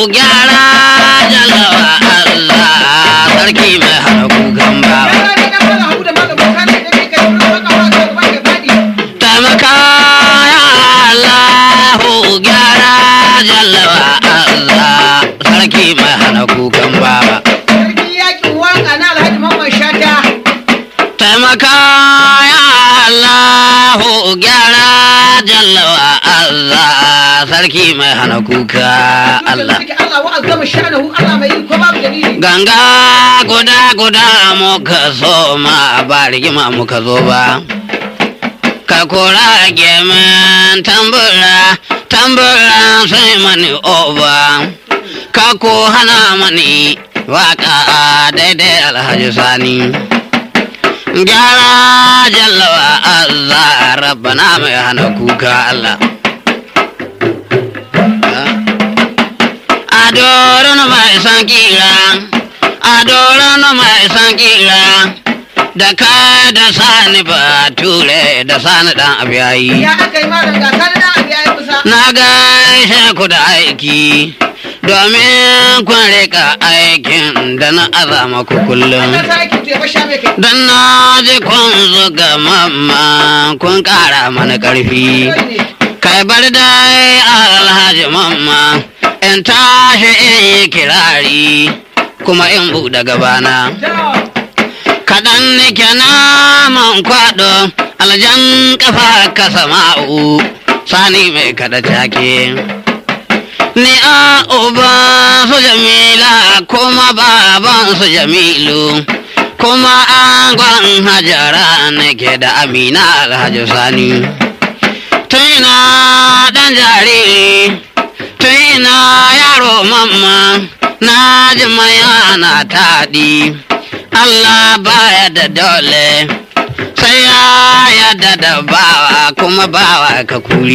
gyara jalawa Allah sarki mai hana kukan bawa. Taimaka ya Allahu gyara jalawa Allah sarki mai hana kukan bawa. Taimaka ya Allahu gyara jalawa Allah sarki mai hana kuka Allah. Ganga guda muka so ma ba rigima muka zo ba. Ka kora gemin tambura sai mani oba. Ka ko hana mani waka daidai Alhaji Sani. Gyara jallawa Allah rabbana mai hana kuka Allah. Adoran mai san kira da ka da sani bature da sani dan abiyayi. Ya aka yi malam ga sani dan abiyayi kusa. Na gaishe ku da aiki domin kun rika aikin da na azama ku kullum. Dan na ji kun zuga mamma kun kara mana karfi. Kai bar dai Alhaji mamma in tashi in yi kirari kuma in buɗe gabana. Kaɗan nake naman kwaɗo aljan ƙafa ka sama'u sani mai kaɗa take. Ni a uban su Jamila kuma baban su Jamilu kuma angon Hajara nake da Amina Alhaji Sani. Tuna ɗan jariri tuna yaro mamma na ji mayana taɗi. Allah baya da dole sai ya yadda da bawa kuma bawa ka kuri.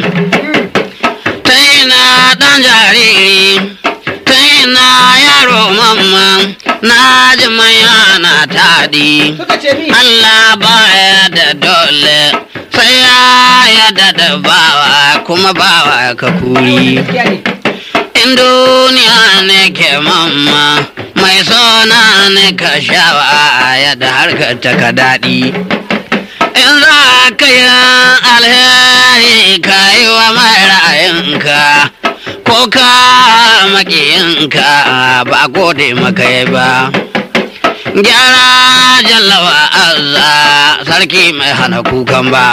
Taina ɗan jariri taina yaro mamma na ji mayana taɗi. Allah baya da dole sai ya yadda da bawa kuma bawa ka kuri. In duniya ne ke mamma mai sona ne ka shawa yadda harkar ta ka daɗi. In za ka yi alheri ka yi wa mai ra'ayinka ko ka makiyinka ba gode maka yi ba. Gyara jallawa Allah sarki mai hana kukan ba.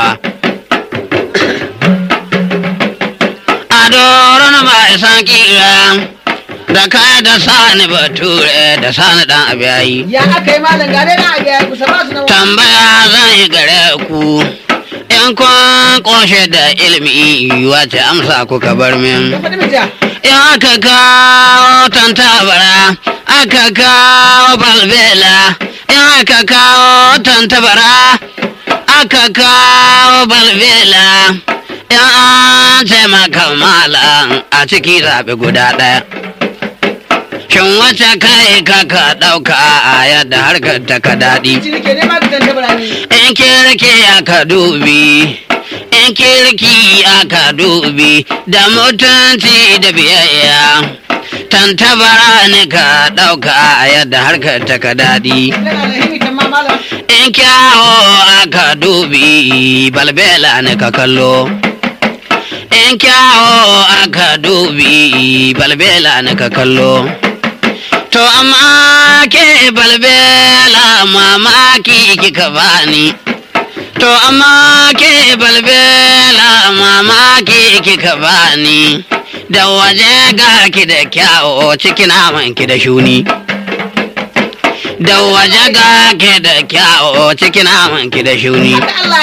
Adoron mai san kira da kai da sani bature da sani dan abiyayi. Ya aka yi malam gare na abiyayi kusa ba su nan. Tambaya zan yi gare ku in kun koshe da ilimi wace amsa kuka bar min. In aka kawo tantabara aka kawo balbela in aka kawo tantabara aka kawo balbela in an ce maka malam a ciki zaɓi guda ɗaya. Shin wace kai ka ɗauka a yadda harkar ta ka daɗi? In kirki aka dubi, in kirki aka dubi da mutunci da biyayya. Tantabara ne ka ɗauka a yadda harkar ta ka daɗi. In kyawo aka dubi balbela ne ka kallo. In kyawo aka dubi balbela ne ka kallo. To amma ke balbela mamaki kika bani. To amma ke balbela mamaki kika bani. Da waje ga ki da kyawo cikin naman ki da shuni. Da waje ga ki da kyawo cikin naman ki da shuni.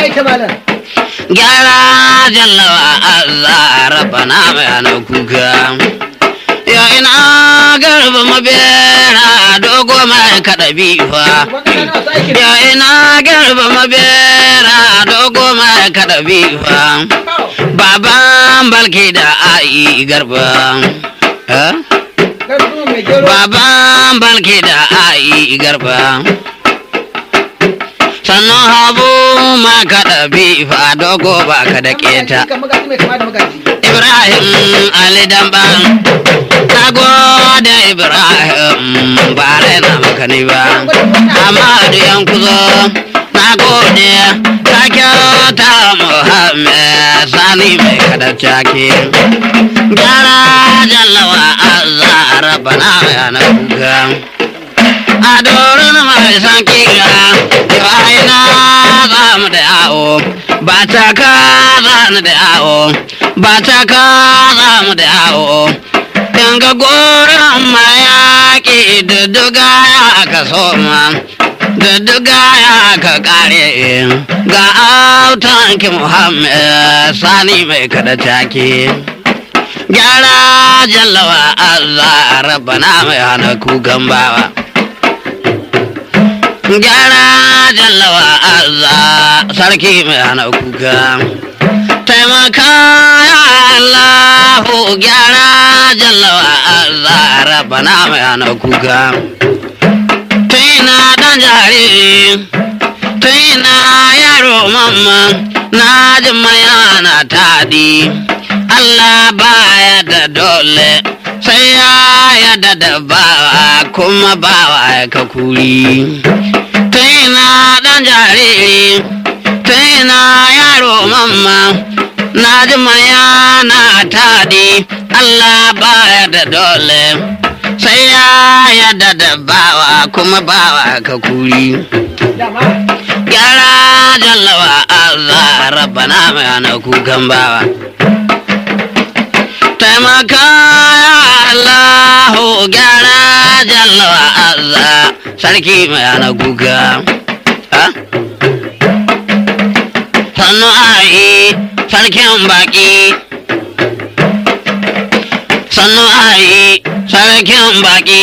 Gyara jallawa Allah rabbana mai hana kuka. Ya ina garba mabera dogo mai kaɗa bifa. Ya ina garba mabera dogo mai kaɗa bifa. Baban balki da ai garba. Baban balki da ai garba. Sannan habu ma kaɗa bifa dogo ba ka da keta. Ibrahim Ali Damban na gode Ibrahim ba raina maka ne ba Amadu Yankuzo na gode ka kyauta Muhammad Sani mai kada cake gyara jallawa azara bana yana kuka a dorin mai san kira aina za mu da yawo ba ta ka za mu da yawo ba ta ka za mu da yawo yanga goron mayaki da duga ya ka soma da duga ya ka kare ga autan ki Muhammad Sani mai kada take gyara jallawa azara bana mai hana kukan bawa gyara jallawa azza sarki mai hana kuka taimaka ya Allahu gyara jallawa azza rabbana mai hana kuka taina dan jariri taina yaro mamma na ji mayana tadi Allah baya da dole sai ya yada da bawa kuma bawa ka kuri taina dan jariri taina yaro mamma na ji mayana tadi Allah baya da dole sai ya yada da bawa kuma bawa ka kuri gyara jallawa azza rabbana mai hana kukan bawa taimaka ya Allahu gyara jallawa azza sarki mai hana kuka sannu ayi sarkin baki sannu ayi sarkin baki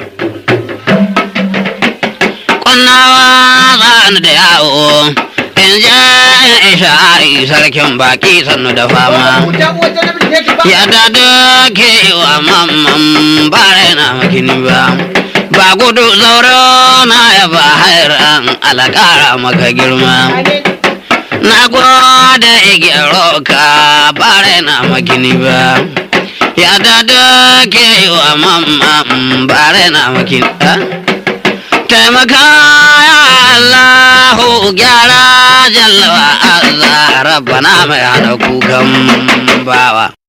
ƙwannawa zani da yawo in je isha'ari sarkin baki sannu da fama yadda da ke wa mamman ba raina makini ba ba gudu zauro na ya ba hairan alakara maka girma na gode igiyar ka ba raina makini ba yadda da ke wa mamman ba raina makini ba taimaka ya Allahu gyara jallawa azza rabbana mai hana kukan bawa